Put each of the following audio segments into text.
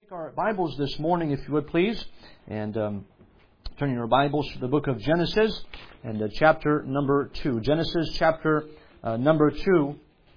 Take our Bibles this morning, if you would please, and turn your Bibles to the book of Genesis and chapter number 2. Genesis chapter number 2.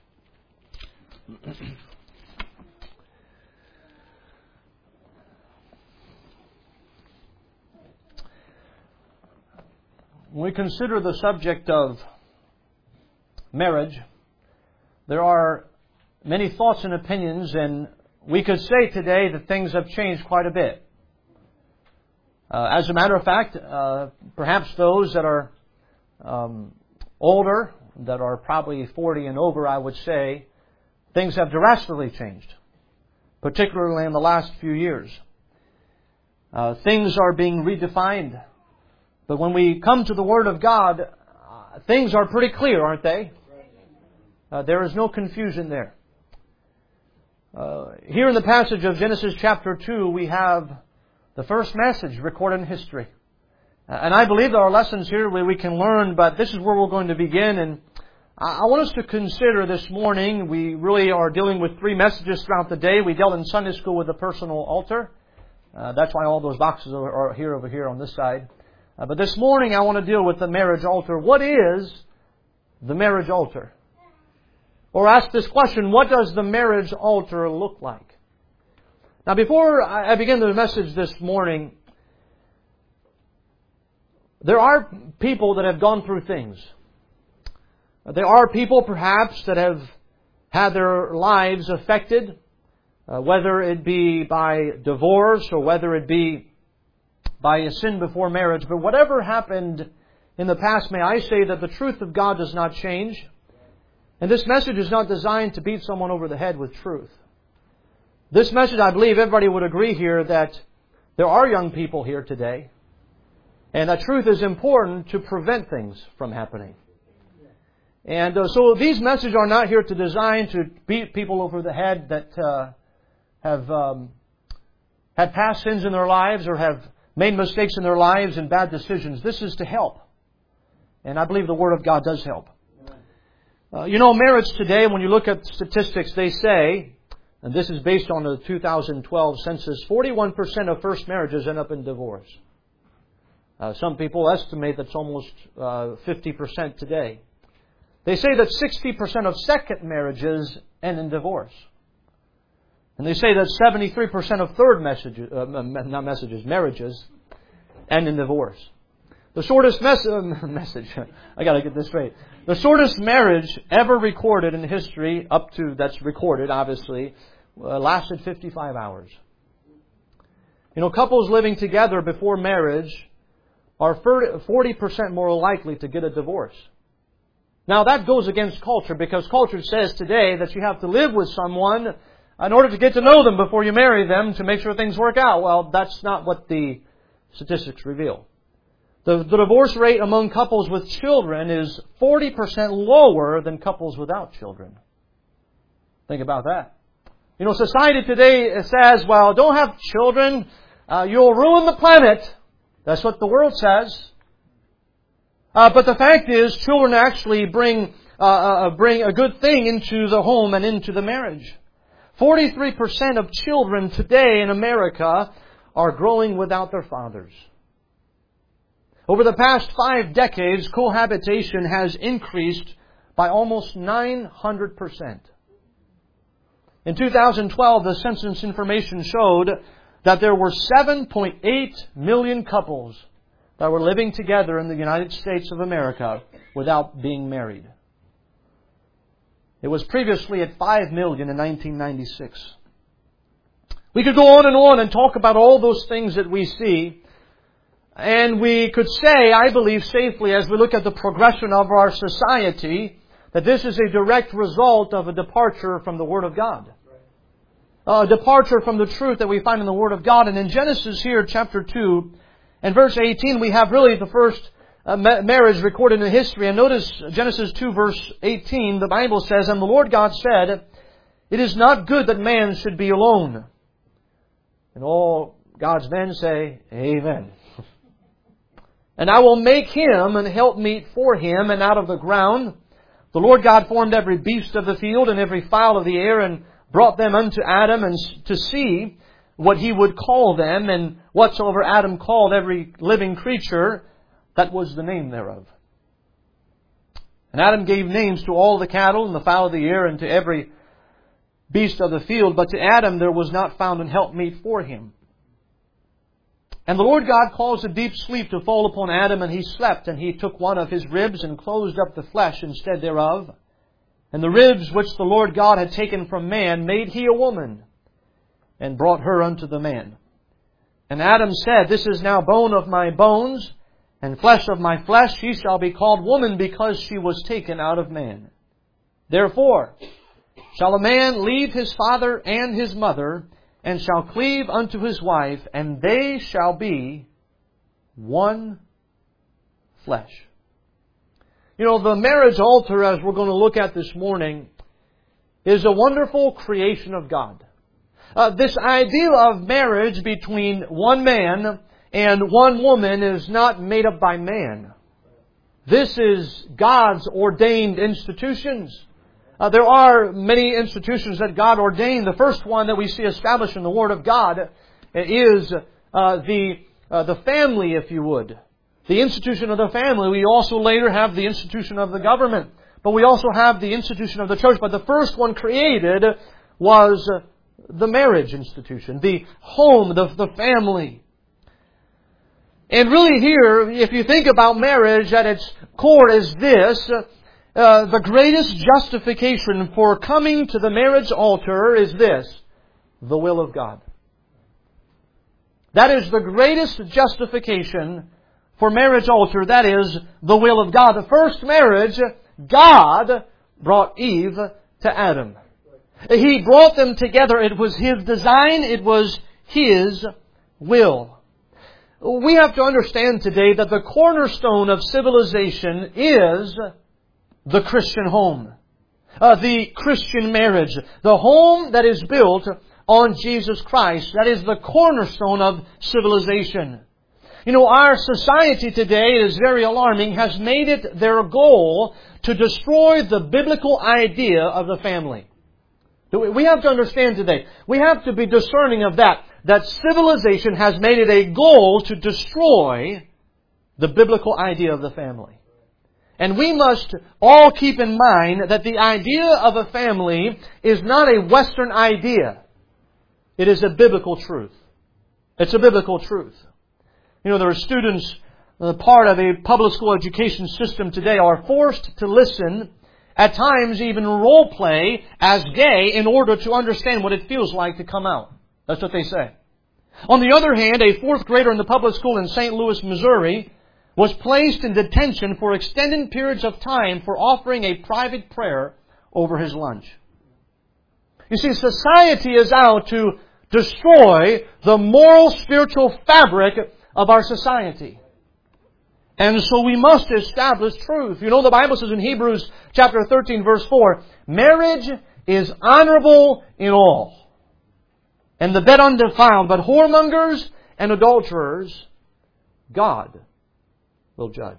When we consider the subject of marriage, there are many thoughts and opinions, and we could say today that things have changed quite a bit. As a matter of fact, perhaps those that are older, that are probably 40 and over, I would say, things have drastically changed, particularly in the last few years. Things are being redefined. But when we come to the Word of God, things are pretty clear, aren't they? There is no confusion there. Here in the passage of Genesis chapter 2, we have the first message recorded in history. And I believe there are lessons here where we can learn, but this is where we're going to begin. And I want us to consider this morning, we really are dealing with three messages throughout the day. We dealt in Sunday school with the personal altar. That's why all those boxes are here over here on this side. But this morning I want to deal with the marriage altar. What is the marriage altar? Or ask this question, what does the marriage altar look like? Now, before I begin the message this morning, there are people that have gone through things. There are people, perhaps, that have had their lives affected, whether it be by divorce or whether it be by a sin before marriage. But whatever happened in the past, may I say that the truth of God does not change. And this message is not designed to beat someone over the head with truth. This message, I believe everybody would agree here that there are young people here today. And that truth is important to prevent things from happening. And so these messages are not here to design to beat people over the head that have had past sins in their lives or have made mistakes in their lives and bad decisions. This is to help. And I believe the Word of God does help. Marriage today, when you look at statistics, they say, and this is based on the 2012 census, 41% of first marriages end up in divorce. Some people estimate that's almost 50% today. They say that 60% of second marriages end in divorce. And they say that 73% of third marriages end in divorce. The shortest message, I got to get this straight. The shortest marriage ever recorded in history, that's recorded, obviously, lasted 55 hours. Couples living together before marriage are 40% more likely to get a divorce. Now, that goes against culture, because culture says today that you have to live with someone in order to get to know them before you marry them to make sure things work out. Well, that's not what the statistics reveal. The divorce rate among couples with children is 40% lower than couples without children. Think about that. Society today says, well, don't have children, you'll ruin the planet. That's what the world says. But the fact is, children actually bring a good thing into the home and into the marriage. 43% of children today in America are growing without their fathers. Over the past 5 decades, cohabitation has increased by almost 900%. In 2012, the census information showed that there were 7.8 million couples that were living together in the United States of America without being married. It was previously at 5 million in 1996. We could go on and talk about all those things that we see. And we could say, I believe safely, as we look at the progression of our society, that this is a direct result of a departure from the Word of God. A departure from the truth that we find in the Word of God. And in Genesis here, chapter 2, and verse 18, we have really the first marriage recorded in history. And notice Genesis 2, verse 18, the Bible says, "And the Lord God said, It is not good that man should be alone." And all God's men say, Amen. "And I will make him an helpmeet for him, and out of the ground the Lord God formed every beast of the field and every fowl of the air, and brought them unto Adam and to see what He would call them, and whatsoever Adam called every living creature, that was the name thereof. And Adam gave names to all the cattle and the fowl of the air and to every beast of the field, but to Adam there was not found an helpmeet for him. And the Lord God caused a deep sleep to fall upon Adam, and he slept, and He took one of his ribs and closed up the flesh instead thereof. And the ribs which the Lord God had taken from man made He a woman, and brought her unto the man. And Adam said, This is now bone of my bones, and flesh of my flesh. She shall be called woman, because she was taken out of man. Therefore shall a man leave his father and his mother, and shall cleave unto his wife, and they shall be one flesh. You know, the marriage altar, as we're going to look at this morning, is a wonderful creation of God. This idea of marriage between one man and one woman is not made up by man. This is God's ordained institutions. There are many institutions that God ordained. The first one that we see established in the Word of God is the family, if you would. The institution of the family. We also later have the institution of the government. But we also have the institution of the church. But the first one created was the marriage institution. The home, the family. And really here, if you think about marriage at its core is this: the greatest justification for coming to the marriage altar is this: the will of God. That is the greatest justification for marriage altar. That is the will of God. The first marriage, God brought Eve to Adam. He brought them together. It was His design. It was His will. We have to understand today that the cornerstone of civilization is the Christian home. The Christian marriage. The home that is built on Jesus Christ. That is the cornerstone of civilization. You know, our society today, it is very alarming, has made it their goal to destroy the biblical idea of the family. We have to understand today, we have to be discerning of that civilization has made it a goal to destroy the biblical idea of the family. And we must all keep in mind that the idea of a family is not a Western idea. It is a biblical truth. It's a biblical truth. You know, there are students, part of a public school education system today, are forced to listen, at times even role play as gay in order to understand what it feels like to come out. That's what they say. On the other hand, a fourth grader in the public school in St. Louis, Missouri, was placed in detention for extended periods of time for offering a private prayer over his lunch. You see, society is out to destroy the moral, spiritual fabric of our society. And so we must establish truth. You know, the Bible says in Hebrews chapter 13, verse 4, marriage is honorable in all, and the bed undefiled, but whoremongers and adulterers God will judge.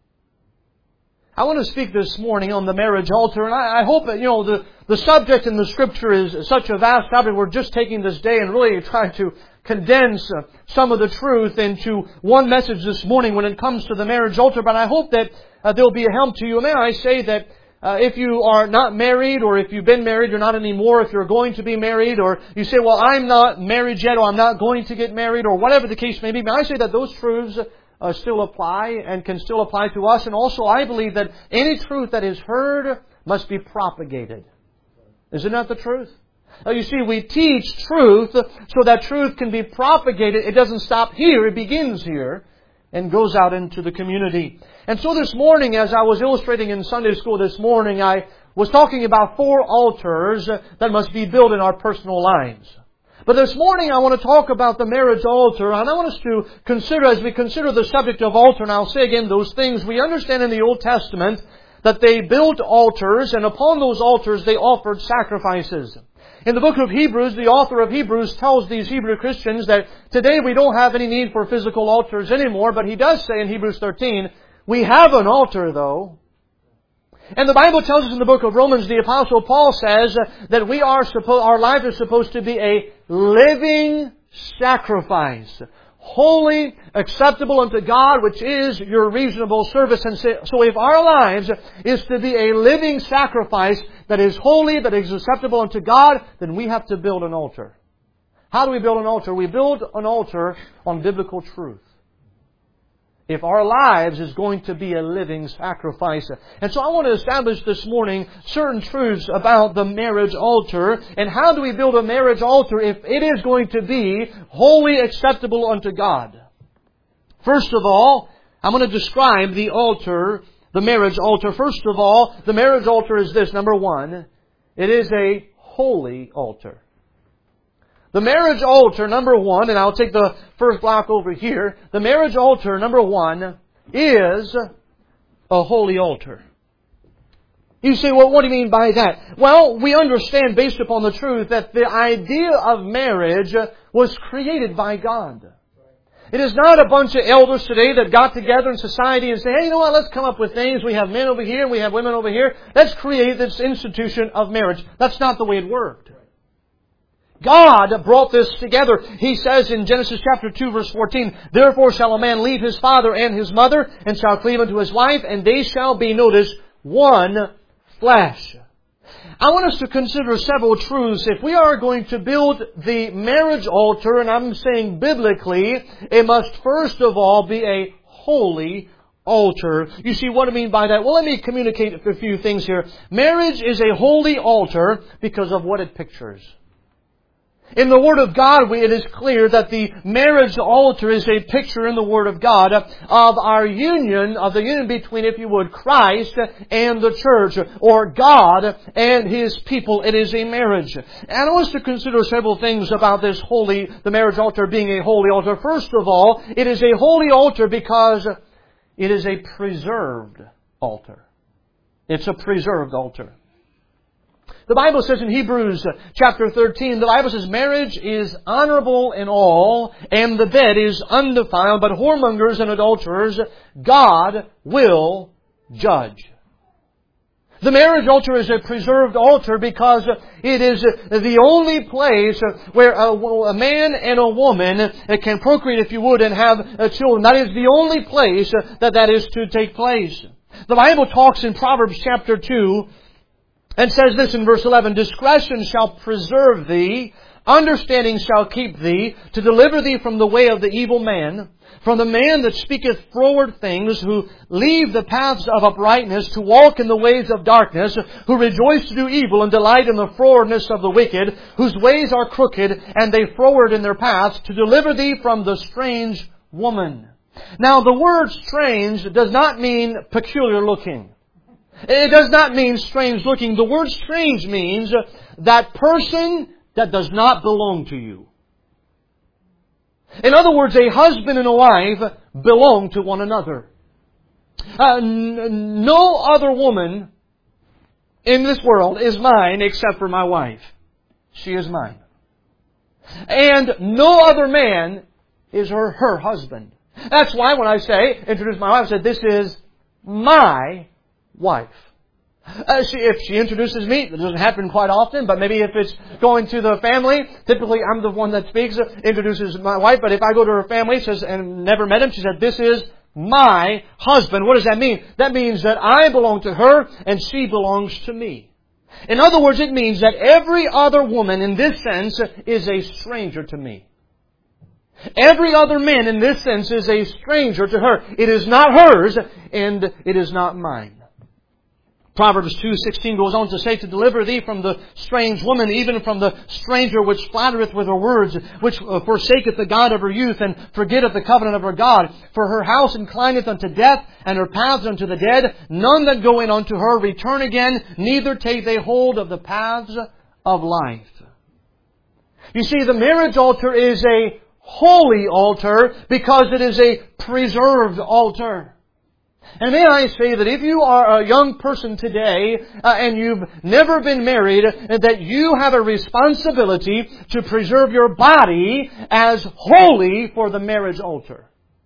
I want to speak this morning on the marriage altar, and I hope that, the subject in the Scripture is such a vast topic. We're just taking this day and really trying to condense some of the truth into one message this morning when it comes to the marriage altar. But I hope that there will be a help to you. May I say that if you are not married, or if you've been married, you're not anymore, if you're going to be married, or you say, well, I'm not married yet, or I'm not going to get married, or whatever the case may be, may I say that those truths still apply and can still apply to us. And also I believe that any truth that is heard must be propagated. Isn't that the truth? You see, we teach truth so that truth can be propagated. It doesn't stop here. It begins here and goes out into the community. And so this morning, as I was illustrating in Sunday school this morning, I was talking about 4 altars that must be built in our personal lives. But this morning I want to talk about the marriage altar, and I want us to consider, as we consider the subject of altar, and I'll say again those things, we understand in the Old Testament that they built altars, and upon those altars they offered sacrifices. In the book of Hebrews, the author of Hebrews tells these Hebrew Christians that today we don't have any need for physical altars anymore, but he does say in Hebrews 13, we have an altar though. And the Bible tells us in the book of Romans, the Apostle Paul says that our lives are supposed to be a living sacrifice. Holy, acceptable unto God, which is your reasonable service. And so if our lives is to be a living sacrifice that is holy, that is acceptable unto God, then we have to build an altar. How do we build an altar? We build an altar on biblical truth. If our lives is going to be a living sacrifice. And so I want to establish this morning certain truths about the marriage altar. And how do we build a marriage altar if it is going to be wholly acceptable unto God? First of all, I'm going to describe the altar, the marriage altar. First of all, the marriage altar is this. Number one, it is a holy altar. The marriage altar, number one, and I'll take the first block over here. The marriage altar, number one, is a holy altar. You say, well, what do you mean by that? Well, we understand based upon the truth that the idea of marriage was created by God. It is not a bunch of elders today that got together in society and say, hey, you know what, let's come up with things. We have men over here, we have women over here. Let's create this institution of marriage. That's not the way it worked. God brought this together. He says in Genesis chapter 2 verse 14, therefore shall a man leave his father and his mother, and shall cleave unto his wife, and they shall be, notice, one flesh. I want us to consider several truths. If we are going to build the marriage altar, and I'm saying biblically, it must first of all be a holy altar. You see what I mean by that? Well, let me communicate a few things here. Marriage is a holy altar because of what it pictures. In the Word of God, it is clear that the marriage altar is a picture in the Word of God of our union, of the union between, if you would, Christ and the church, or God and His people. It is a marriage. And I want us to consider several things about this the marriage altar being a holy altar. First of all, it is a holy altar because it is a preserved altar. It's a preserved altar. The Bible says in Hebrews chapter 13, the Bible says, marriage is honorable in all, and the bed is undefiled, but whoremongers and adulterers God will judge. The marriage altar is a preserved altar because it is the only place where a man and a woman can procreate, if you would, and have children. That is the only place that is to take place. The Bible talks in Proverbs chapter 2, and says this in verse 11, discretion shall preserve thee, understanding shall keep thee, to deliver thee from the way of the evil man, from the man that speaketh froward things, who leave the paths of uprightness, to walk in the ways of darkness, who rejoice to do evil and delight in the frowardness of the wicked, whose ways are crooked, and they froward in their paths, to deliver thee from the strange woman. Now, the word strange does not mean peculiar looking. It does not mean strange looking. The word strange means that person that does not belong to you. In other words, a husband and a wife belong to one another. No other woman in this world is mine except for my wife. She is mine. And no other man is her husband. That's why when I introduce my wife, I said, this is my wife. If she introduces me, it doesn't happen quite often, but maybe if it's going to the family, typically I'm the one that speaks, introduces my wife, but if I go to her family, says, and never met him, she said, this is my husband. What does that mean? That means that I belong to her and she belongs to me. In other words, it means that every other woman in this sense is a stranger to me. Every other man in this sense is a stranger to her. It is not hers and it is not mine. Proverbs 2:16 goes on to say, to deliver thee from the strange woman, even from the stranger which flattereth with her words, which forsaketh the God of her youth, and forgetteth the covenant of her God. For her house inclineth unto death, and her paths unto the dead. None that go in unto her return again, neither take they hold of the paths of life. You see, the marriage altar is a holy altar because it is a preserved altar. And may I say that if you are a young person today and you've never been married, that you have a responsibility to preserve your body as holy for the marriage altar.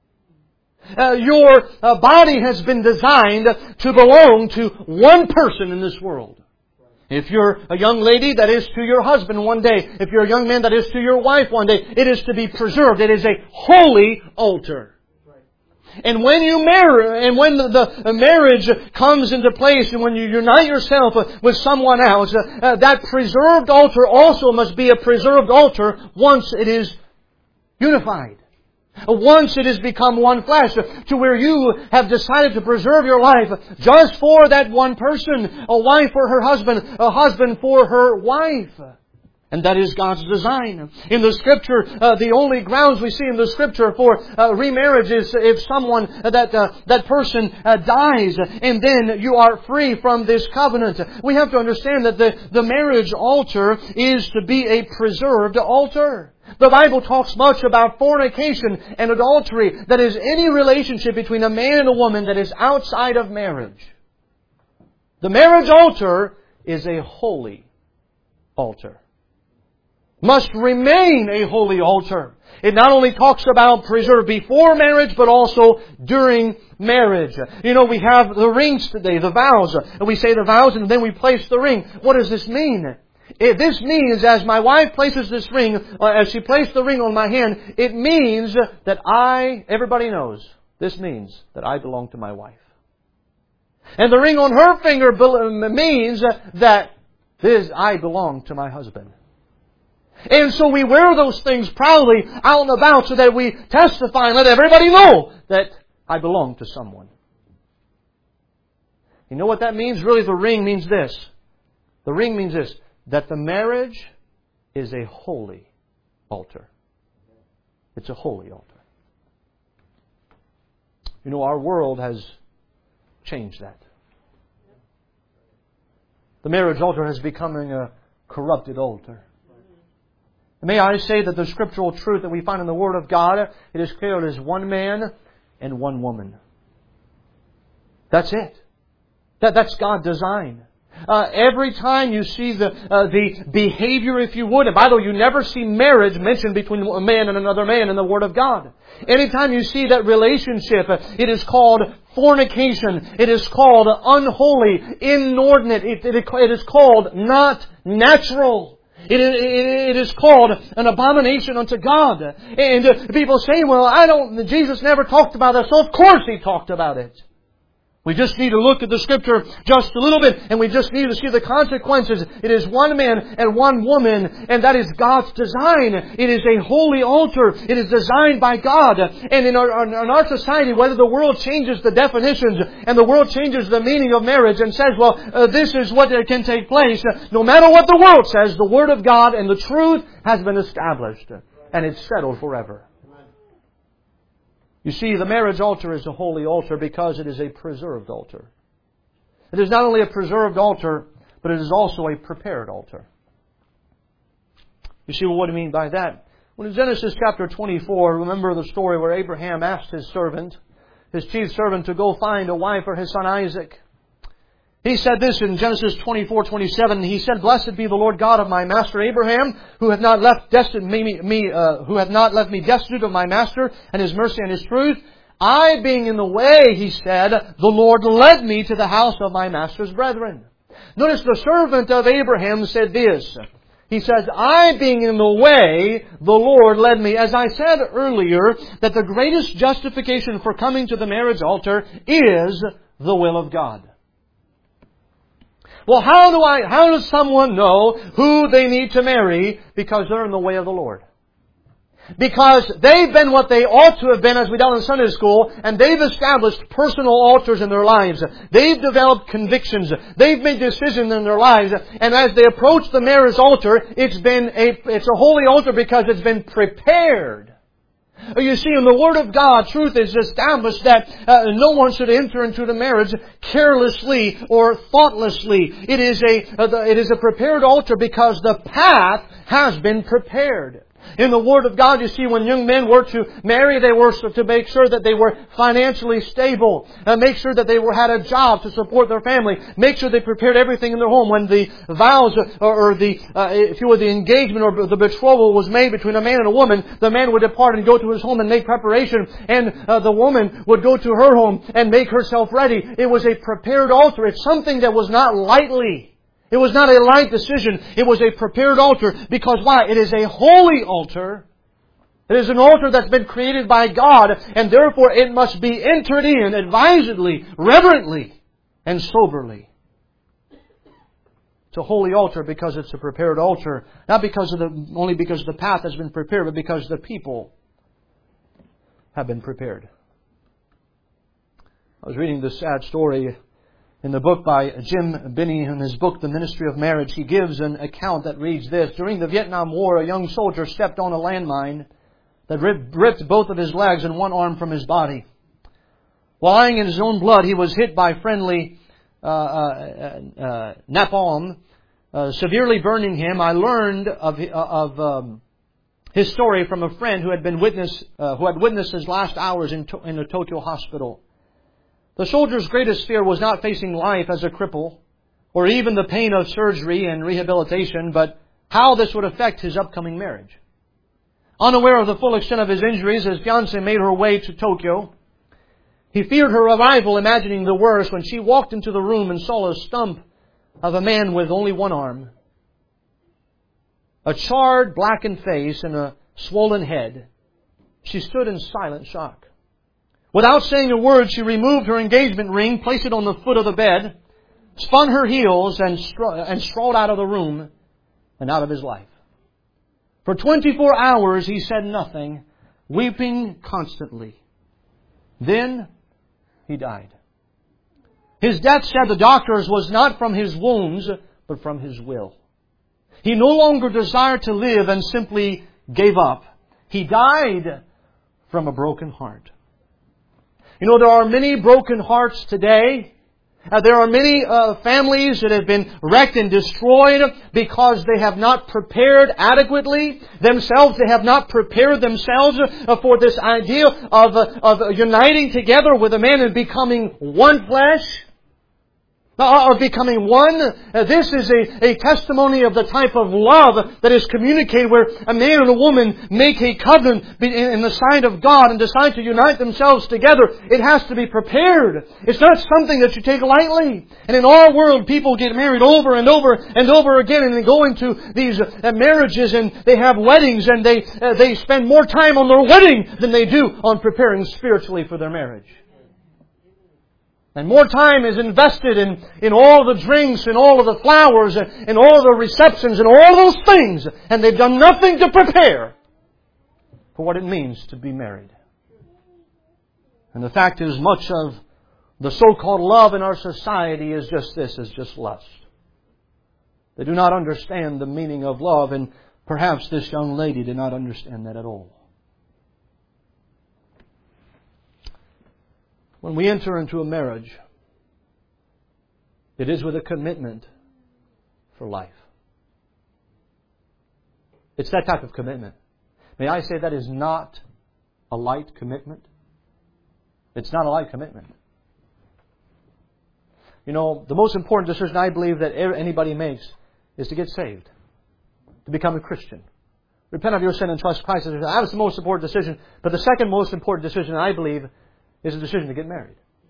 Your body has been designed to belong to one person in this world. If you're a young lady, that is to your husband one day. If you're a young man, that is to your wife one day. It is to be preserved. It is a holy altar. And when you marry, and when the marriage comes into place, and when you unite yourself with someone else, that preserved altar also must be a preserved altar once it is unified. Once it has become one flesh, to where you have decided to preserve your life just for that one person, a wife for her husband, a husband for her wife. And that is God's design. In the Scripture, the only grounds we see in the Scripture for remarriage is if someone, that person dies, and then you are free from this covenant. We have to understand that the marriage altar is to be a preserved altar. The Bible talks much about fornication and adultery, that is any relationship between a man and a woman that is outside of marriage. The marriage altar is a holy altar. Must remain a holy altar. It not only talks about preserved before marriage, but also during marriage. You know, we have the rings today, the vows. And we say the vows and then we place the ring. What does this mean? This means, as my wife places this ring, as she placed the ring on my hand, it means that everybody knows, this means that I belong to my wife. And the ring on her finger means that I belong to my husband. And so we wear those things proudly out and about so that we testify and let everybody know that I belong to someone. You know what that means? Really, the ring means this. The ring means this, that the marriage is a holy altar. It's a holy altar. You know, our world has changed that. The marriage altar has become a corrupted altar. May I say that the scriptural truth that we find in the Word of God, it is clear it is one man and one woman. That's it. That's God's design. Every time you see the behavior, if you would, and by the way, you never see marriage mentioned between a man and another man in the Word of God. Anytime you see that relationship, it is called fornication. It is called unholy, inordinate. It is called not natural. It is called an abomination unto God. And people say, well, Jesus never talked about that. So of course He talked about it. We just need to look at the Scripture just a little bit, and we just need to see the consequences. It is one man and one woman, and that is God's design. It is a holy altar. It is designed by God. And in our society, whether the world changes the definitions and the world changes the meaning of marriage and says, this is what can take place, no matter what the world says, the Word of God and the truth has been established, and it's settled forever. You see, the marriage altar is a holy altar because it is a preserved altar. It is not only a preserved altar, but it is also a prepared altar. You see, what do you mean by that? When in Genesis chapter 24, remember the story where Abraham asked his chief servant, to go find a wife for his son Isaac. He said this in Genesis 24:27. He said, "Blessed be the Lord God of my master Abraham, who hath not left me destitute of my master, and His mercy and His truth. I being in the way," he said, "the Lord led me to the house of my master's brethren." Notice the servant of Abraham said this. He says, "I being in the way, the Lord led me." As I said earlier, that the greatest justification for coming to the marriage altar is the will of God. Well, how does someone know who they need to marry? Because they're in the way of the Lord. Because they've been what they ought to have been, as we dealt in Sunday school, and they've established personal altars in their lives. They've developed convictions. They've made decisions in their lives. And as they approach the marriage altar, it's a holy altar because it's been prepared. You see, in the Word of God, truth is established that no one should enter into the marriage carelessly or thoughtlessly. It is a prepared altar because the path has been prepared. In the Word of God, you see, when young men were to marry, they were to make sure that they were financially stable. Make sure that they had a job to support their family. Make sure they prepared everything in their home. When the vows the engagement or the betrothal was made between a man and a woman, the man would depart and go to his home and make preparation. And the woman would go to her home and make herself ready. It was a prepared altar. It's something that was not lightly. It was not a light decision. It was a prepared altar. Because why? It is a holy altar. It is an altar that's been created by God, and therefore it must be entered in advisedly, reverently, and soberly. It's a holy altar because it's a prepared altar. Not only because the path has been prepared, but because the people have been prepared. I was reading this sad story in the book by Jim Binney. In his book, The Ministry of Marriage, he gives an account that reads this. During the Vietnam War, a young soldier stepped on a landmine that ripped both of his legs and one arm from his body. While lying in his own blood, he was hit by friendly napalm, severely burning him. I learned of his story from a friend who had witnessed his last hours in a Tokyo hospital. The soldier's greatest fear was not facing life as a cripple, or even the pain of surgery and rehabilitation, but how this would affect his upcoming marriage. Unaware of the full extent of his injuries, his fiancée made her way to Tokyo. He feared her arrival, imagining the worst, when she walked into the room and saw a stump of a man with only one arm, a charred, blackened face, and a swollen head. She stood in silent shock. Without saying a word, she removed her engagement ring, placed it on the foot of the bed, spun her heels, and strolled out of the room and out of his life. For 24 hours he said nothing, weeping constantly. Then he died. His death, said the doctors, was not from his wounds, but from his will. He no longer desired to live and simply gave up. He died from a broken heart. You know, there are many broken hearts today. There are many families that have been wrecked and destroyed because they have not prepared adequately themselves. They have not prepared themselves for this idea of uniting together with a man and becoming one flesh. Of becoming one. This is a testimony of the type of love that is communicated where a man and a woman make a covenant in the sight of God and decide to unite themselves together. It has to be prepared. It's not something that you take lightly. And in our world, people get married over and over and over again, and they go into these marriages and they have weddings, and they spend more time on their wedding than they do on preparing spiritually for their marriage. And more time is invested in all the drinks and all of the flowers and all the receptions and all those things. And they've done nothing to prepare for what it means to be married. And the fact is, much of the so-called love in our society is just this, is just lust. They do not understand the meaning of love, and perhaps this young lady did not understand that at all. When we enter into a marriage, it is with a commitment for life. It's that type of commitment. May I say that is not a light commitment? It's not a light commitment. You know, the most important decision I believe that anybody makes is to get saved, to become a Christian. Repent of your sin and trust Christ. That was the most important decision. But the second most important decision, I believe, is a decision to get married.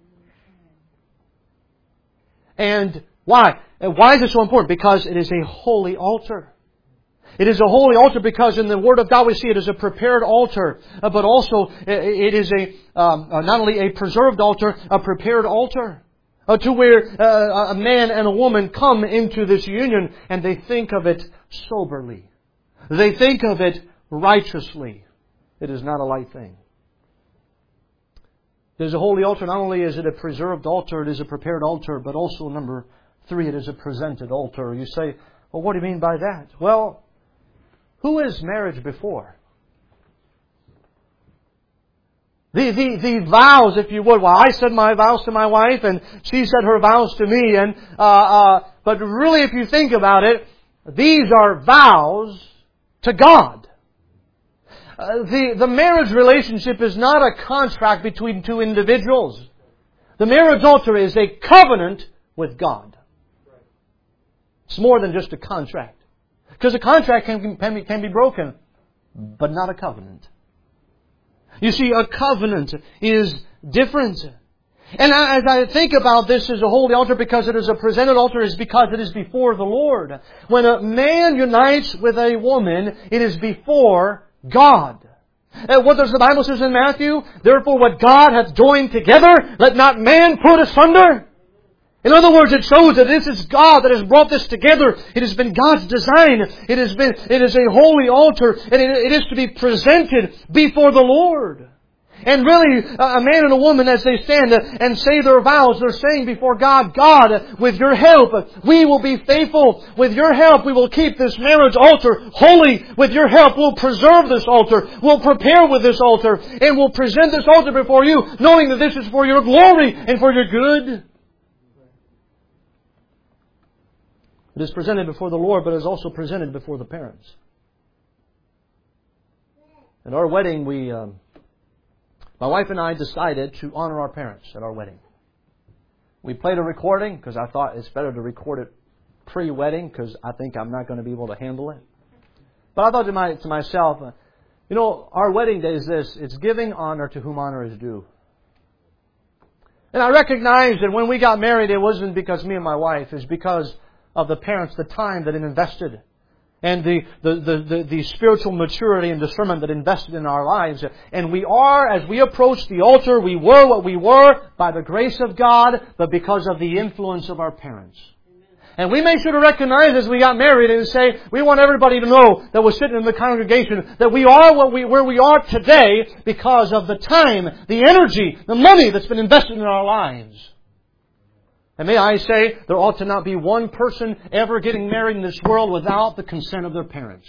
And why? And why is it so important? Because it is a holy altar. It is a holy altar because in the Word of God we see it as a prepared altar, but also it is not only a preserved altar, a prepared altar. To where a man and a woman come into this union and they think of it soberly. They think of it righteously. It is not a light thing. It is a holy altar. Not only is it a preserved altar, it is a prepared altar, but also, number 3, it is a presented altar. You say, well, what do you mean by that? Well, who is marriage before? The vows, if you would. Well, I said my vows to my wife, and she said her vows to me. But really, if you think about it, these are vows to God. The marriage relationship is not a contract between two individuals. The marriage altar is a covenant with God. It's more than just a contract. Because a contract can be broken, but not a covenant. You see, a covenant is different. And as I think about this as a holy altar, because it is a presented altar, is because it is before the Lord. When a man unites with a woman, it is before God. And what does the Bible says in Matthew? Therefore what God hath joined together, let not man put asunder. In other words, it shows that this is God that has brought this together. It has been God's design. It is a holy altar, and it is to be presented before the Lord. And really, a man and a woman, as they stand and say their vows, they're saying before God, God, with Your help, we will be faithful. With Your help, we will keep this marriage altar holy. With Your help, we'll preserve this altar. We'll prepare with this altar. And we'll present this altar before You, knowing that this is for Your glory and for Your good. It is presented before the Lord, but it is also presented before the parents. At our wedding, my wife and I decided to honor our parents at our wedding. We played a recording because I thought it's better to record it pre-wedding because I think I'm not going to be able to handle it. But I thought to myself, our wedding day is this. It's giving honor to whom honor is due. And I recognized that when we got married, it wasn't because me and my wife. It's because of the parents, the time that it invested. And the spiritual maturity and discernment that invested in our lives. And we are, as we approach the altar, we were what we were by the grace of God, but because of the influence of our parents. And we made sure to recognize as we got married and say, we want everybody to know that we're sitting in the congregation, that we are where we are today because of the time, the energy, the money that's been invested in our lives. And may I say, there ought to not be one person ever getting married in this world without the consent of their parents.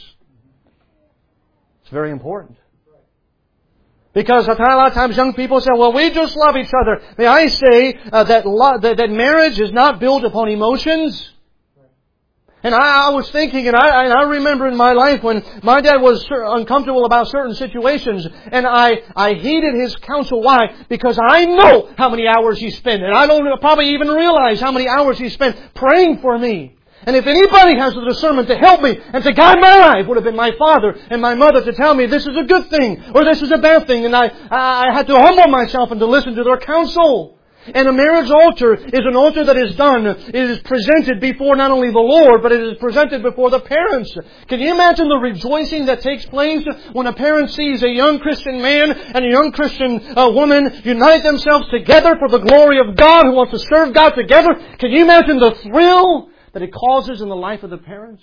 It's very important. Because a lot of times young people say, well, we just love each other. May I say that marriage is not built upon emotions. And I was thinking, and I remember in my life when my dad was uncomfortable about certain situations, and I heeded his counsel. Why? Because I know how many hours he spent, and I don't probably even realize how many hours he spent praying for me. And if anybody has the discernment to help me and to guide my life, would have been my father and my mother to tell me this is a good thing or this is a bad thing. And I had to humble myself and to listen to their counsel. And a marriage altar is an altar that is done. It is presented before not only the Lord, but it is presented before the parents. Can you imagine the rejoicing that takes place when a parent sees a young Christian man and a young Christian woman unite themselves together for the glory of God, who wants to serve God together? Can you imagine the thrill that it causes in the life of the parents?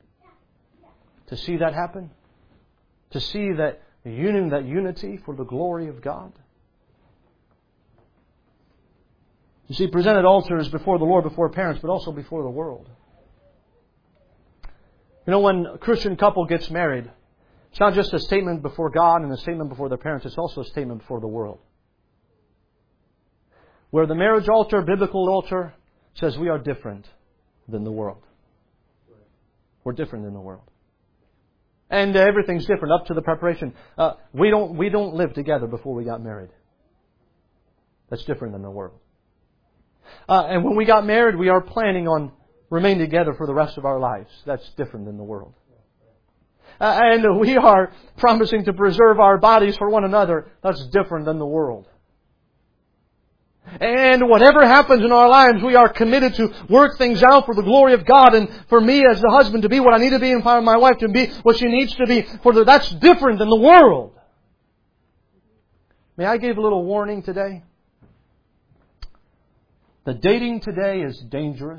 To see that happen? To see that union, that unity for the glory of God? You see, presented altars before the Lord, before parents, but also before the world. When a Christian couple gets married, it's not just a statement before God and a statement before their parents, it's also a statement before the world. Where the marriage altar, biblical altar, says we are different than the world. We're different than the world. And everything's different up to the preparation. We don't live together before we got married. That's different than the world. And when we got married, we are planning on remaining together for the rest of our lives. That's different than the world. And we are promising to preserve our bodies for one another. That's different than the world. And whatever happens in our lives, we are committed to work things out for the glory of God, and for me as the husband to be what I need to be, and for my wife to be what she needs to be. That's different than the world. May I give a little warning today? The dating today is dangerous.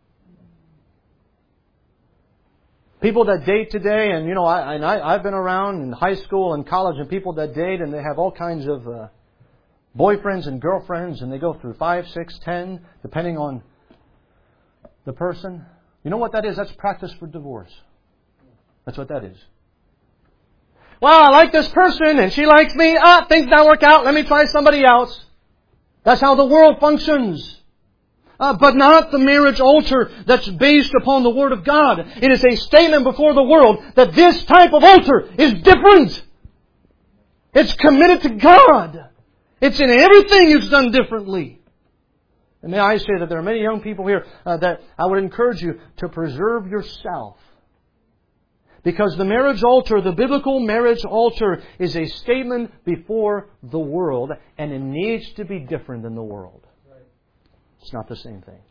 People that date today, and I've been around in high school and college, and people that date, and they have all kinds of boyfriends and girlfriends, and they go through 5, 6, 10, depending on the person. You know what that is? That's practice for divorce. That's what that is. Well, I like this person, and she likes me. Things don't work out. Let me try somebody else. That's how the world functions. But not the marriage altar that's based upon the Word of God. It is a statement before the world that this type of altar is different. It's committed to God. It's in everything it's done differently. And may I say that there are many young people here that I would encourage you to preserve yourself. Because the marriage altar, the biblical marriage altar, is a statement before the world, and it needs to be different than the world. It's not the same thing.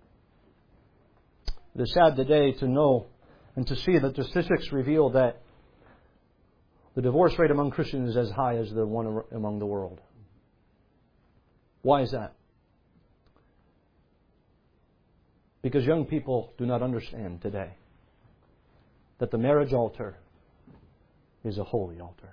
It is sad today to know and to see that the statistics reveal that the divorce rate among Christians is as high as the one among the world. Why is that? Because young people do not understand today that the marriage altar is a holy altar.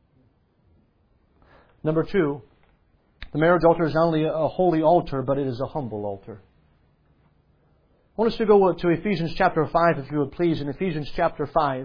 Number two, the marriage altar is not only a holy altar, but it is a humble altar. I want us to go to Ephesians chapter 5, if you would please, in Ephesians chapter 5.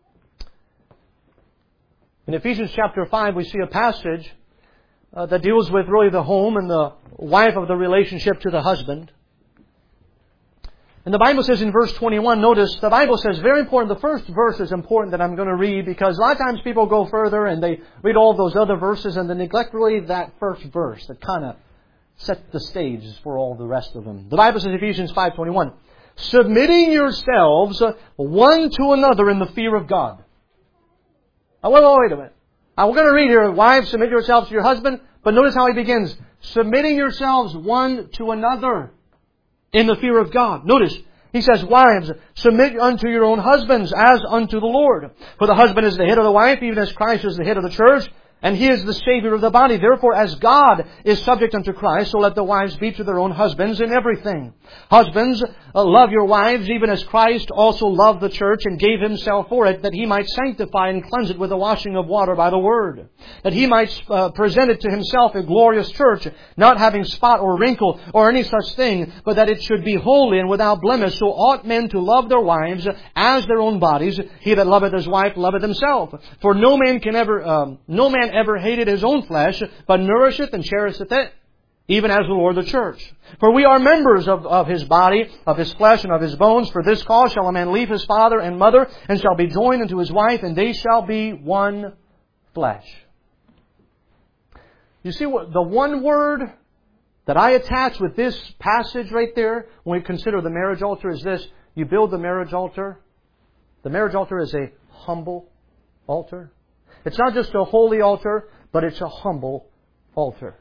In Ephesians chapter 5, we see a passage that deals with really the home and the wife of the relationship to the husband. And the Bible says in verse 21, notice, the Bible says, very important, the first verse is important that I'm going to read, because a lot of times people go further and they read all of those other verses and they neglect really that first verse that kind of sets the stage for all the rest of them. The Bible says, Ephesians 5:21, submitting yourselves one to another in the fear of God. Now, wait a minute. Now, we're going to read here, wives, submit yourselves to your husband, but notice how he begins, submitting yourselves one to another in the fear of God. Notice, he says, wives, submit unto your own husbands as unto the Lord. For the husband is the head of the wife, even as Christ is the head of the church, and He is the Savior of the body. Therefore, as God is subject unto Christ, so let the wives be to their own husbands in everything. Husbands, love your wives, even as Christ also loved the church and gave Himself for it, that He might sanctify and cleanse it with the washing of water by the Word. That He might present it to Himself a glorious church, not having spot or wrinkle or any such thing, but that it should be holy and without blemish. So ought men to love their wives as their own bodies. He that loveth his wife loveth himself. For no man ever hated his own flesh, but nourisheth and cherisheth it, even as the Lord the church. For we are members of His body, of His flesh, and of His bones. For this cause shall a man leave his father and mother, and shall be joined unto his wife, and they shall be one flesh. You see what the one word that I attach with this passage right there, when we consider the marriage altar, is this. You build the marriage altar. The marriage altar is a humble altar. It's not just a holy altar, but it's a humble altar.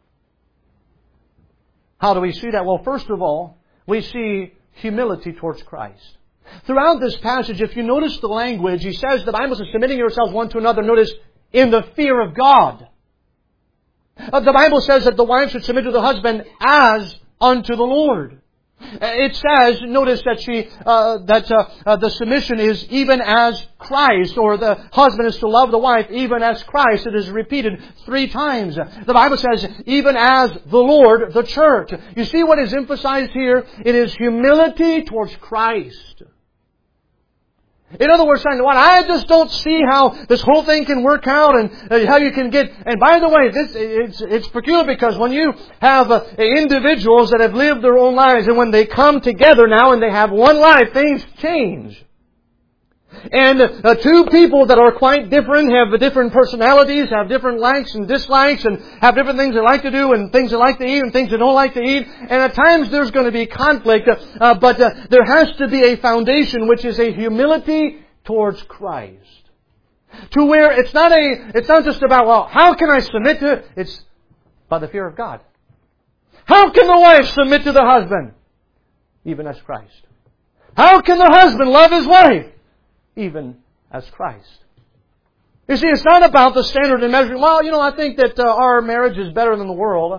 How do we see that? Well, first of all, we see humility towards Christ. Throughout this passage, if you notice the language, he says, the Bible says, submitting yourselves one to another, notice, in the fear of God. The Bible says that the wife should submit to the husband as unto the Lord. It says, notice that the submission is even as Christ, or the husband is to love the wife even as Christ. It is repeated 3 times. The Bible says, even as the Lord, the church. You see what is emphasized here? It is humility towards Christ. In other words, saying, well, I just don't see how this whole thing can work out, and how you can get. And by the way, it's peculiar, because when you have individuals that have lived their own lives, and when they come together now and they have one life, things change. And 2 people that are quite different, have different personalities, have different likes and dislikes, and have different things they like to do, and things they like to eat, and things they don't like to eat. And at times there's going to be conflict, but there has to be a foundation, which is a humility towards Christ. To where it's not just about, well, how can I submit to it? It's by the fear of God. How can the wife submit to the husband? Even as Christ. How can the husband love his wife? Even as Christ. You see, it's not about the standard and measuring. Well, I think that our marriage is better than the world.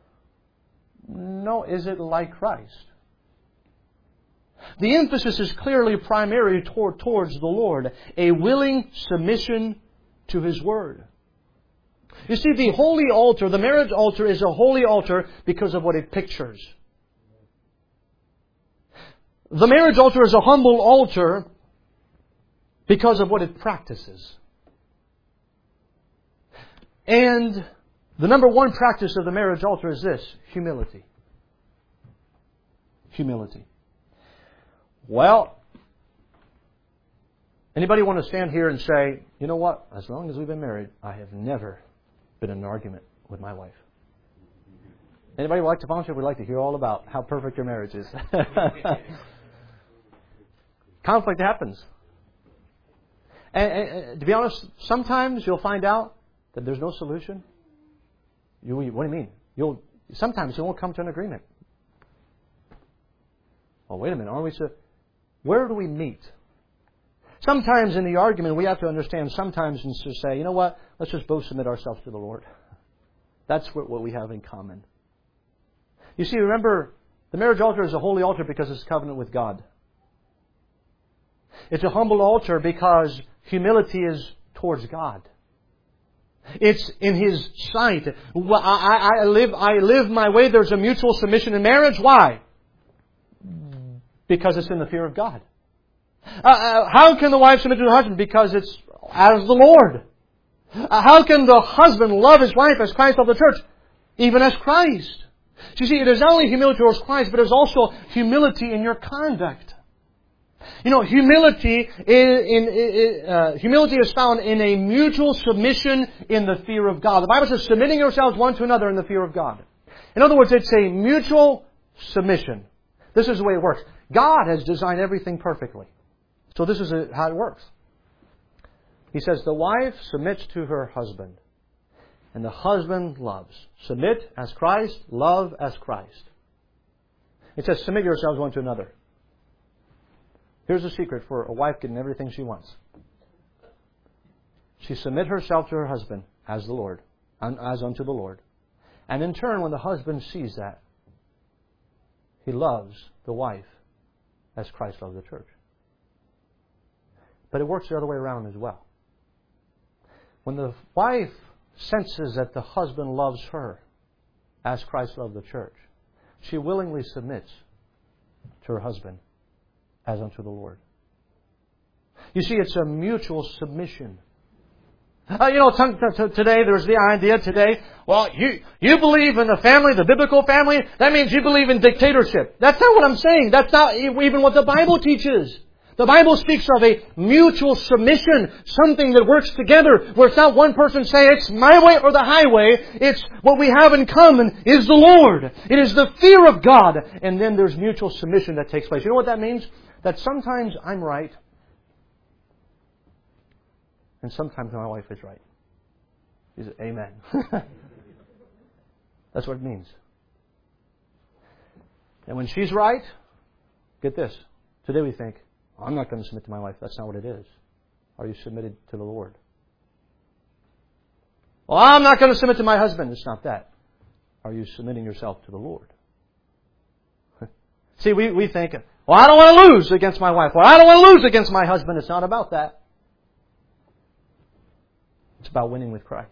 No, is it like Christ? The emphasis is clearly primary towards the Lord. A willing submission to His Word. You see, the holy altar, the marriage altar, is a holy altar because of what it pictures. The marriage altar is a humble altar because of what it practices. And the number one practice of the marriage altar is this: humility. Humility. Well, anybody want to stand here and say, you know what? As long as we've been married, I have never been in an argument with my wife. Anybody like to volunteer? We'd like to hear all about how perfect your marriage is. Conflict happens. And to be honest, sometimes you'll find out that there's no solution. What do you mean? Sometimes you won't come to an agreement. Well, wait a minute, aren't we? Where do we meet? Sometimes in the argument we have to understand sometimes and to say, you know what, let's just both submit ourselves to the Lord. That's what we have in common. You see, remember, the marriage altar is a holy altar because it's a covenant with God. It's a humble altar because humility is towards God. It's in His sight. I live my way. There's a mutual submission in marriage. Why? Because it's in the fear of God. How can the wife submit to the husband? Because it's as the Lord. How can the husband love his wife as Christ loved the church? Even as Christ. So you see, it is not only humility towards Christ, but it is also humility in your conduct. You know, humility is found in a mutual submission in the fear of God. The Bible says, submitting yourselves one to another in the fear of God. In other words, it's a mutual submission. This is the way it works. God has designed everything perfectly. So this is how it works. He says, the wife submits to her husband, and the husband loves. Submit as Christ, love as Christ. It says, submit yourselves one to another. Here's the secret for a wife getting everything she wants. She submit herself to her husband as the Lord, as unto the Lord. And in turn, when the husband sees that, he loves the wife as Christ loved the church. But it works the other way around as well. When the wife senses that the husband loves her as Christ loved the church, she willingly submits to her husband as unto the Lord. You see, it's a mutual submission. Today there's the idea today, well, you believe in the family, the biblical family, that means you believe in dictatorship. That's not what I'm saying. That's not even what the Bible teaches. The Bible speaks of a mutual submission, something that works together, where it's not one person saying it's my way or the highway. It's what we have in common is the Lord. It is the fear of God. And then there's mutual submission that takes place. You know what that means? That sometimes I'm right, and sometimes my wife is right. He said, amen. That's what it means. And when she's right, get this. Today we think, I'm not going to submit to my wife. That's not what it is. Are you submitted to the Lord? Well, I'm not going to submit to my husband. It's not that. Are you submitting yourself to the Lord? See, we think, well, I don't want to lose against my wife. Well, I don't want to lose against my husband. It's not about that. It's about winning with Christ.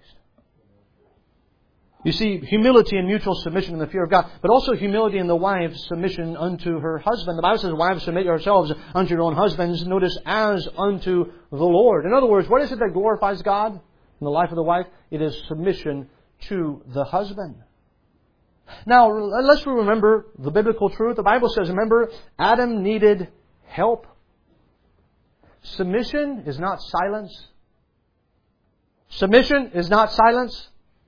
You see, humility and mutual submission in the fear of God, but also humility in the wife's submission unto her husband. The Bible says, wives, submit yourselves unto your own husbands, notice, as unto the Lord. In other words, what is it that glorifies God in the life of the wife? It is submission to the husband. Now, let's remember the biblical truth. The Bible says, remember, Adam needed help. Submission is not silence. Submission is not silence.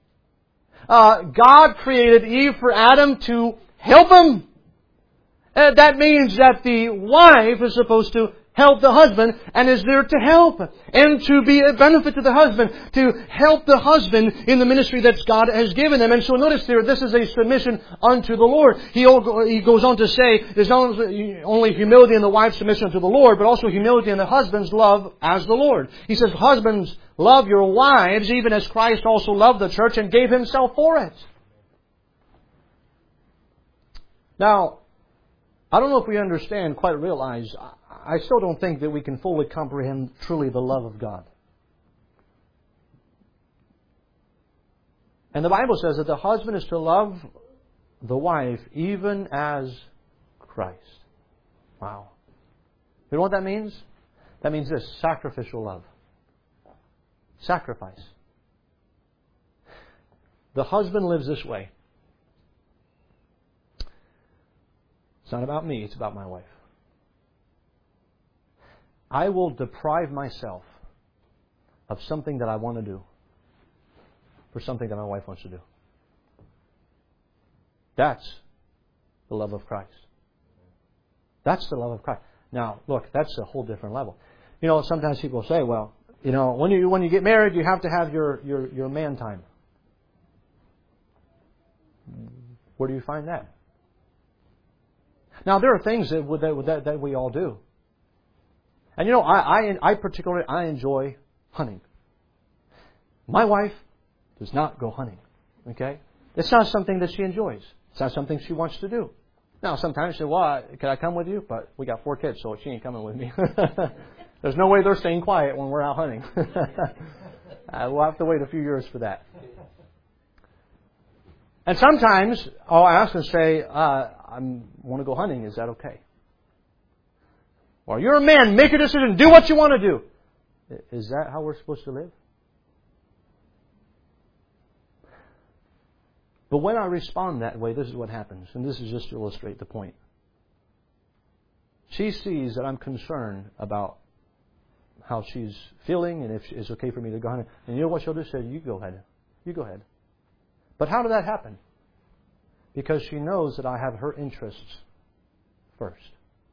God created Eve for Adam to help him. That means that the wife is supposed to help the husband and is there to help and to be a benefit to the husband, to help the husband in the ministry that God has given them. And so notice there, this is a submission unto the Lord. He goes on to say, there's not only humility in the wife's submission to the Lord, but also humility in the husband's love as the Lord. He says, husbands, love your wives, even as Christ also loved the church and gave Himself for it. Now, I don't know if we understand, quite realize, I still don't think that we can fully comprehend truly the love of God. And the Bible says that the husband is to love the wife even as Christ. Wow. You know what that means? That means this, sacrificial love. Sacrifice. The husband lives this way. It's not about me, it's about my wife. I will deprive myself of something that I want to do for something that my wife wants to do. That's the love of Christ. That's the love of Christ. Now, look, that's a whole different level. You know, sometimes people say, well, You know, when you get married, you have to have your man time. Where do you find that? Now, there are things that we all do. And you know, I particularly enjoy hunting. My wife does not go hunting. Okay? It's not something that she enjoys. It's not something she wants to do. Now, sometimes she says, well, can I come with you? But we got 4 kids, so she ain't coming with me. There's no way they're staying quiet when we're out hunting. We'll have to wait a few years for that. And sometimes I'll ask and say, I want to go hunting. Is that okay? Or you're a man. Make a decision. Do what you want to do. Is that how we're supposed to live? But when I respond that way, this is what happens. And this is just to illustrate the point. She sees that I'm concerned about how she's feeling and if it's okay for me to go hunting. And you know what she'll do? She'll say, you go ahead. You go ahead. But how did that happen? Because she knows that I have her interests first.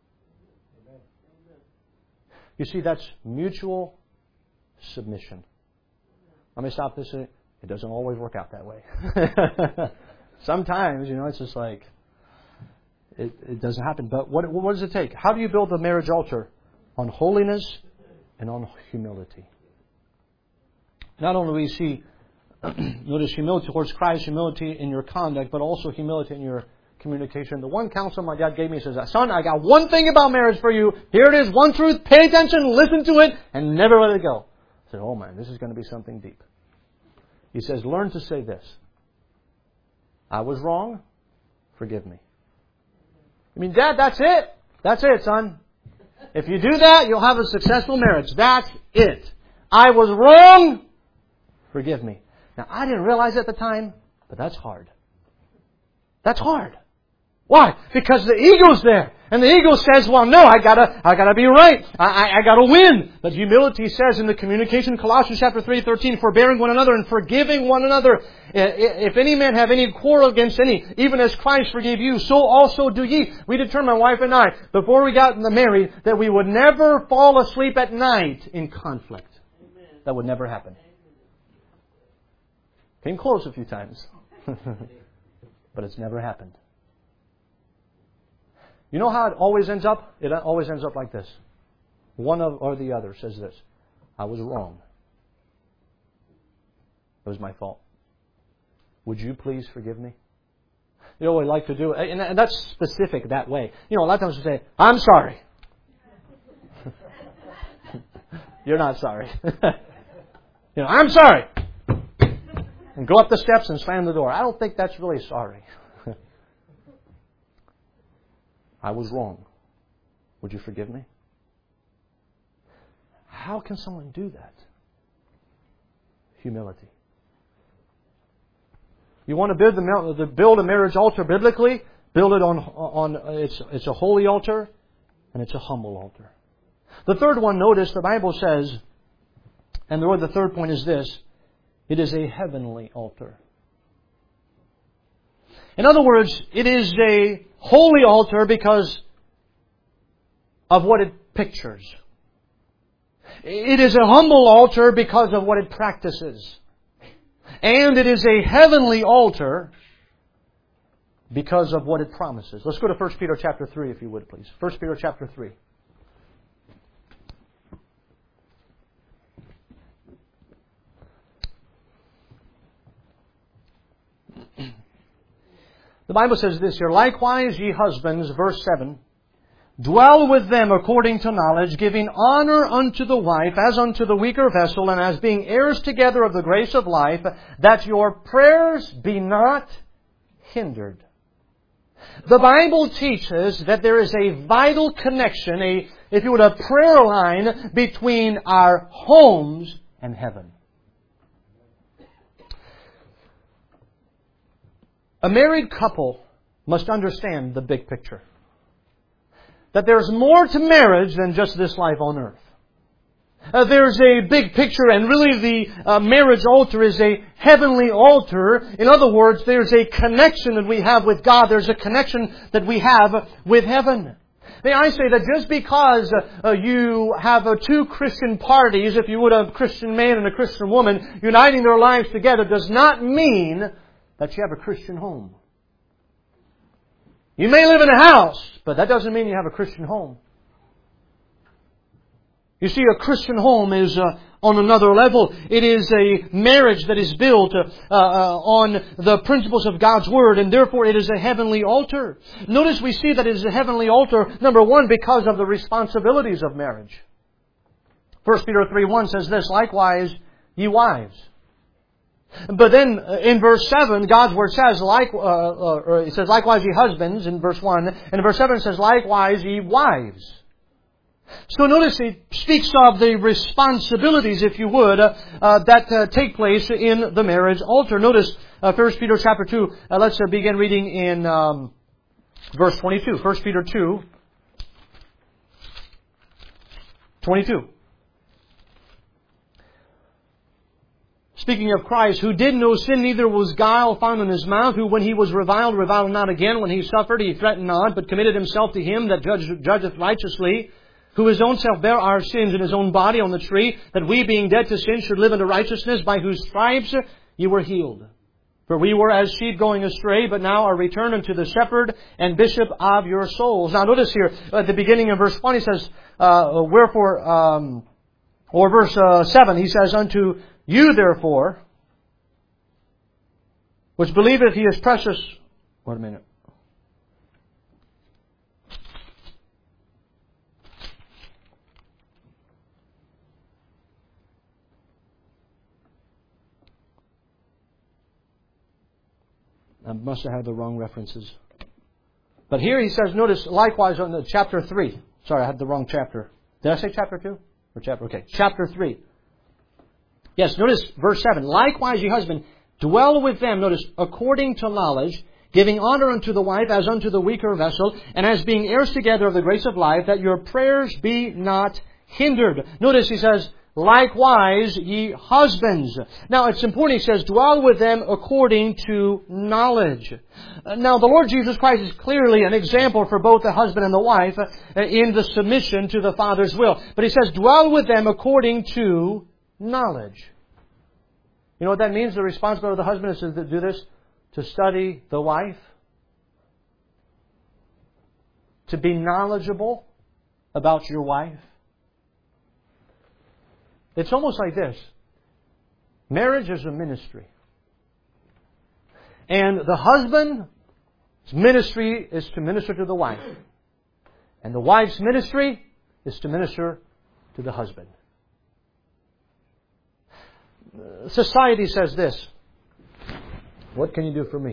You see, that's mutual submission. Let me stop this. It doesn't always work out that way. Sometimes, you know, it's just like, it doesn't happen. But what does it take? How do you build a marriage altar? On holiness and on humility. Not only do we see, notice humility towards Christ, humility in your conduct, but also humility in your communication. The one counsel my dad gave me says, son, I got one thing about marriage for you. Here it is, one truth. Pay attention, listen to it, and never let it go. I said, oh man, this is going to be something deep. He says, learn to say this. I was wrong. Forgive me. I mean, Dad, that's it. That's it, son. If you do that, you'll have a successful marriage. That's it. I was wrong. Forgive me. Now, I didn't realize at the time, but that's hard. That's hard. Why? Because the ego's there. And the ego says, well, no, I gotta be right. I gotta win. But humility says in the communication, Colossians chapter 3:13, forbearing one another and forgiving one another. If any man have any quarrel against any, even as Christ forgave you, so also do ye. We determined, my wife and I, before we got married, that we would never fall asleep at night in conflict. Amen. That would never happen. Came close a few times. But it's never happened. You know how it always ends up? It always ends up like this. One or the other says this. I was wrong. It was my fault. Would you please forgive me? You know what I like to do? And that's specific that way. You know, a lot of times we say, I'm sorry. You're not sorry. You know, I'm sorry. And go up the steps and slam the door. I don't think that's really sorry. I was wrong. Would you forgive me? How can someone do that? Humility. You want to build a marriage altar biblically? Build it on it's a holy altar and it's a humble altar. The third one, notice the Bible says, and the third point is this, it is a heavenly altar. In other words, it is a holy altar because of what it pictures. It is a humble altar because of what it practices. And it is a heavenly altar because of what it promises. Let's go to 1 Peter chapter 3, if you would, please. 1 Peter chapter 3. The Bible says this here, likewise, ye husbands, verse 7, dwell with them according to knowledge, giving honor unto the wife as unto the weaker vessel, and as being heirs together of the grace of life, that your prayers be not hindered. The Bible teaches that there is a vital connection, if you would, a prayer line between our homes and heaven. A married couple must understand the big picture. That there's more to marriage than just this life on earth. There's a big picture, and really the marriage altar is a heavenly altar. In other words, there's a connection that we have with God. There's a connection that we have with heaven. May I say that just because you have two Christian parties, if you would, a Christian man and a Christian woman, uniting their lives together, does not mean that you have a Christian home. You may live in a house, but that doesn't mean you have a Christian home. You see, a Christian home is on another level. It is a marriage that is built on the principles of God's Word, and therefore it is a heavenly altar. Notice we see that it is a heavenly altar, number one, because of the responsibilities of marriage. 1 Peter 3:1 says this, likewise, ye wives. But then in verse 7, God's Word says, it says, likewise ye husbands, in verse 1. And in verse 7 it says, likewise ye wives. So notice it speaks of the responsibilities, if you would, that take place in the marriage altar. Notice 1 Peter chapter 2. Let's begin reading in verse 22. 1 Peter 2, 22. Speaking of Christ, who did no sin, neither was guile found in His mouth, who when He was reviled, reviled not again. When He suffered, He threatened not, but committed Himself to Him that judgeth righteously, who His own self bare our sins in His own body on the tree, that we, being dead to sin, should live unto righteousness, by whose stripes ye were healed. For we were as sheep going astray, but now are returned unto the shepherd and bishop of your souls. Now notice here, at the beginning of verse 1, he says, wherefore, or verse 7, he says, unto you therefore, which believeth He is precious. Wait a minute. I must have had the wrong references. But here he says, notice, likewise on the chapter 3. Sorry, I had the wrong chapter. Did I say chapter 2? Or chapter? Okay, chapter 3. Yes, notice verse 7. Likewise, ye husband, dwell with them, notice, according to knowledge, giving honor unto the wife as unto the weaker vessel, and as being heirs together of the grace of life, that your prayers be not hindered. Notice he says, likewise, ye husbands. Now, it's important, he says, dwell with them according to knowledge. Now, the Lord Jesus Christ is clearly an example for both the husband and the wife in the submission to the Father's will. But he says, dwell with them according to knowledge. You know what that means? The responsibility of the husband is to do this, to study the wife, to be knowledgeable about your wife. It's almost like this. Marriage is a ministry. And the husband's ministry is to minister to the wife. And the wife's ministry is to minister to the husband. Society says this. What can you do for me?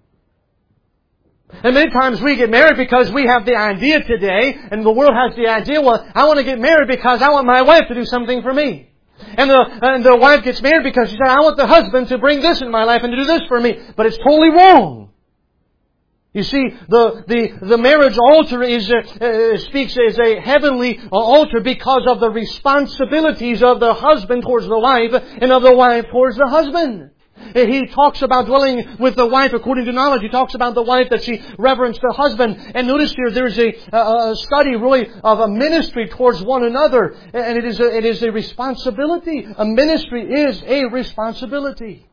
And many times we get married because we have the idea today, and the world has the idea, well, I want to get married because I want my wife to do something for me. And the wife gets married because she said, I want the husband to bring this in my life and to do this for me. But it's totally wrong. You see, the marriage altar speaks as a heavenly altar because of the responsibilities of the husband towards the wife and of the wife towards the husband. He talks about dwelling with the wife according to knowledge. He talks about the wife that she reverenced the husband. And notice here there's a study really of a ministry towards one another. And it is a responsibility. A ministry is a responsibility.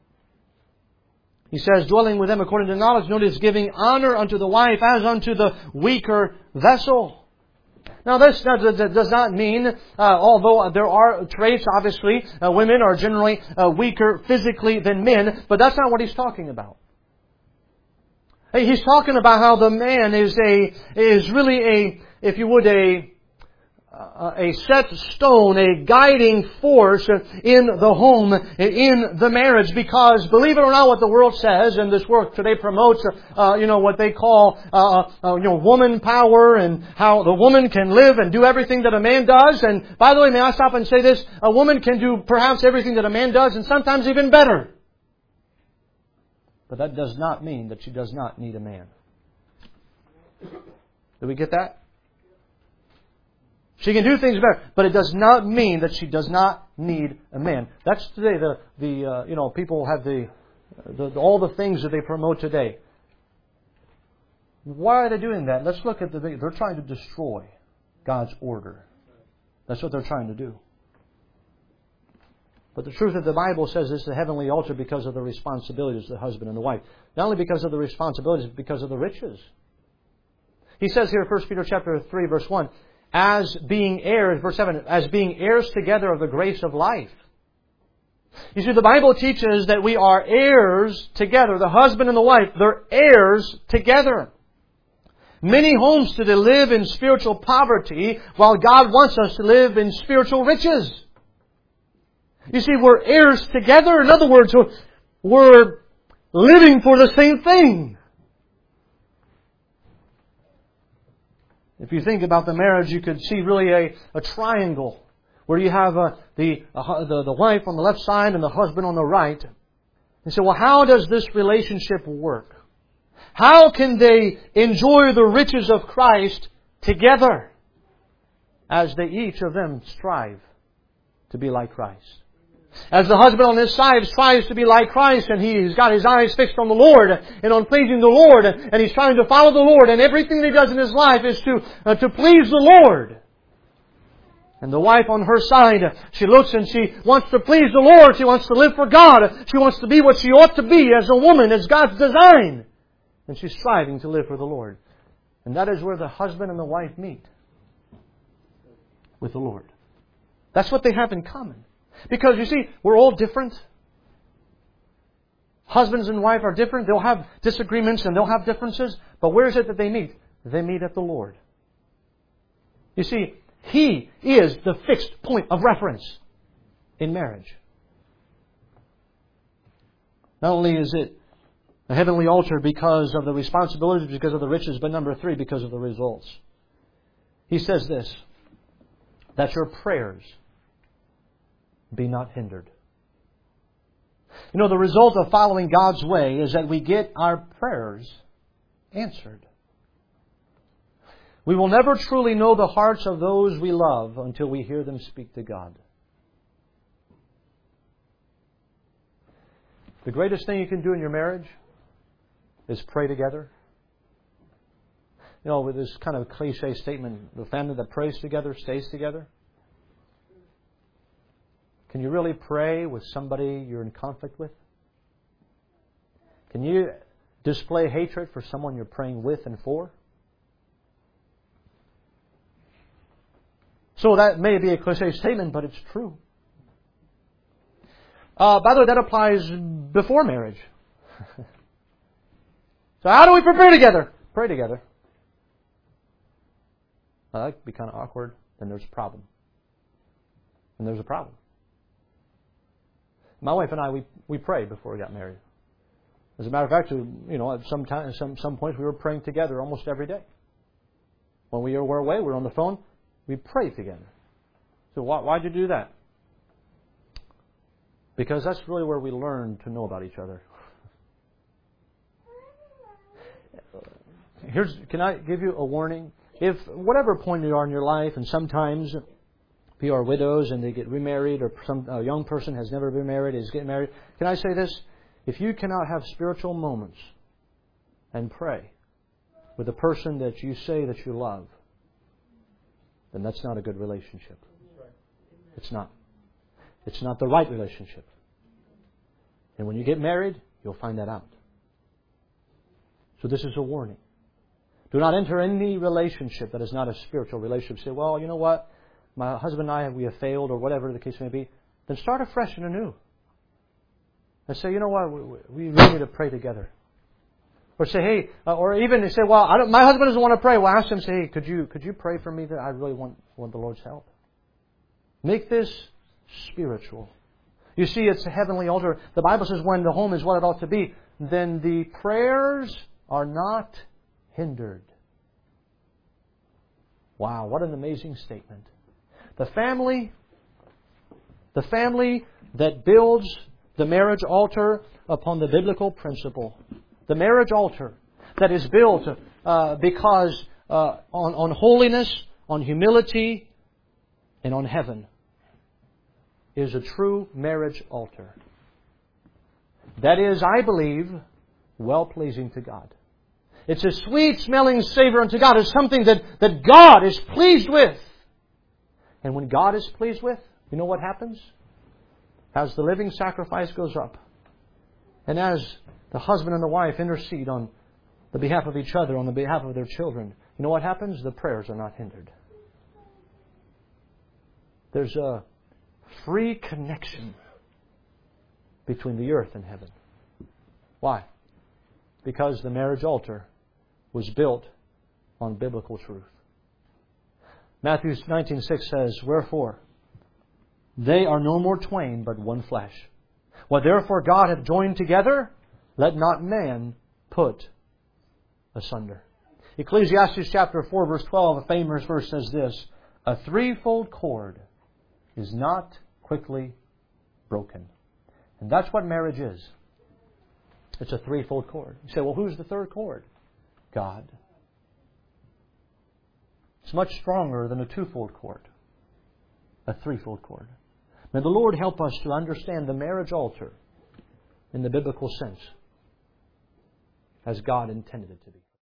He says, dwelling with them according to knowledge. Notice, giving honor unto the wife as unto the weaker vessel. Now, this does not mean, although there are traits, obviously, women are generally weaker physically than men, but that's not what he's talking about. He's talking about how the man is really if you would, a set stone, a guiding force in the home, in the marriage. Because, believe it or not, what the world says, and this work today promotes, what they call, woman power, and how the woman can live and do everything that a man does. And by the way, may I stop and say this? A woman can do perhaps everything that a man does, and sometimes even better. But that does not mean that she does not need a man. Do we get that? She can do things better, but it does not mean that she does not need a man. That's today people have all the things that they promote today. Why are they doing that? Let's look at they're trying to destroy God's order. That's what they're trying to do. But the truth of the Bible says this is the heavenly altar because of the responsibilities of the husband and the wife. Not only because of the responsibilities, but because of the riches. He says here in 1 Peter chapter 3, verse 1, as being heirs, verse 7, as being heirs together of the grace of life. You see, the Bible teaches that we are heirs together. The husband and the wife, they're heirs together. Many homes today live in spiritual poverty, while God wants us to live in spiritual riches. You see, we're heirs together. In other words, we're living for the same thing. If you think about the marriage, you could see really a triangle where you have the wife on the left side and the husband on the right. You say, well, how does this relationship work? How can they enjoy the riches of Christ together as they each of them strive to be like Christ? As the husband on this side strives to be like Christ, and he's got his eyes fixed on the Lord and on pleasing the Lord, and he's trying to follow the Lord, and everything that he does in his life is to please the Lord. And the wife on her side, she looks and she wants to please the Lord. She wants to live for God. She wants to be what she ought to be as a woman, as God's design. And she's striving to live for the Lord. And that is where the husband and the wife meet with the Lord. That's what they have in common. Because, you see, we're all different. Husbands and wife are different. They'll have disagreements and they'll have differences. But where is it that they meet? They meet at the Lord. You see, He is the fixed point of reference in marriage. Not only is it a heavenly altar because of the responsibilities, because of the riches, but number 3, because of the results. He says this, that your prayers be not hindered. You know, the result of following God's way is that we get our prayers answered. We will never truly know the hearts of those we love until we hear them speak to God. The greatest thing you can do in your marriage is pray together. You know, with this kind of cliche statement, the family that prays together stays together. Can you really pray with somebody you're in conflict with? Can you display hatred for someone you're praying with and for? So that may be a cliche statement, but it's true. By the way, that applies before marriage. So how do we prepare together? Pray together. Well, that could be kind of awkward. Then there's a problem. And there's a problem. My wife and I, we prayed before we got married. As a matter of fact, you know, at some points we were praying together almost every day. When we were away, we were on the phone, we prayed together. So why'd you do that? Because that's really where we learn to know about each other. Can I give you a warning? If whatever point you are in your life, and sometimes people are widows and they get remarried, or a young person has never been married, is getting married. Can I say this? If you cannot have spiritual moments and pray with the person that you say that you love, then that's not a good relationship. It's not. It's not the right relationship. And when you get married, you'll find that out. So this is a warning. Do not enter any relationship that is not a spiritual relationship. Say, well, you know what? My husband and I, we have failed, or whatever the case may be. Then start afresh and anew. And say, you know what? We really need to pray together. Or say, hey, or even say, well, my husband doesn't want to pray. Well, ask him, say, hey, could you pray for me that I really want the Lord's help? Make this spiritual. You see, it's a heavenly altar. The Bible says when the home is what it ought to be, then the prayers are not hindered. Wow, what an amazing statement. The family that builds the marriage altar upon the biblical principle. The marriage altar that is built because on holiness, on humility, and on heaven is a true marriage altar. That is, I believe, well-pleasing to God. It's a sweet-smelling savor unto God. It's something that God is pleased with. And when God is pleased with, you know what happens? As the living sacrifice goes up, and as the husband and the wife intercede on the behalf of each other, on the behalf of their children, you know what happens? The prayers are not hindered. There's a free connection between the earth and heaven. Why? Because the marriage altar was built on biblical truth. Matthew 19:6 says, "Wherefore, they are no more twain, but one flesh. What therefore God hath joined together, let not man put asunder." Ecclesiastes chapter 4, verse 12, a famous verse says this, "A threefold cord is not quickly broken." And that's what marriage is. It's a threefold cord. You say, well, who's the third cord? God. It's much stronger than a twofold cord. A threefold cord. May the Lord help us to understand the marriage altar in the biblical sense as God intended it to be.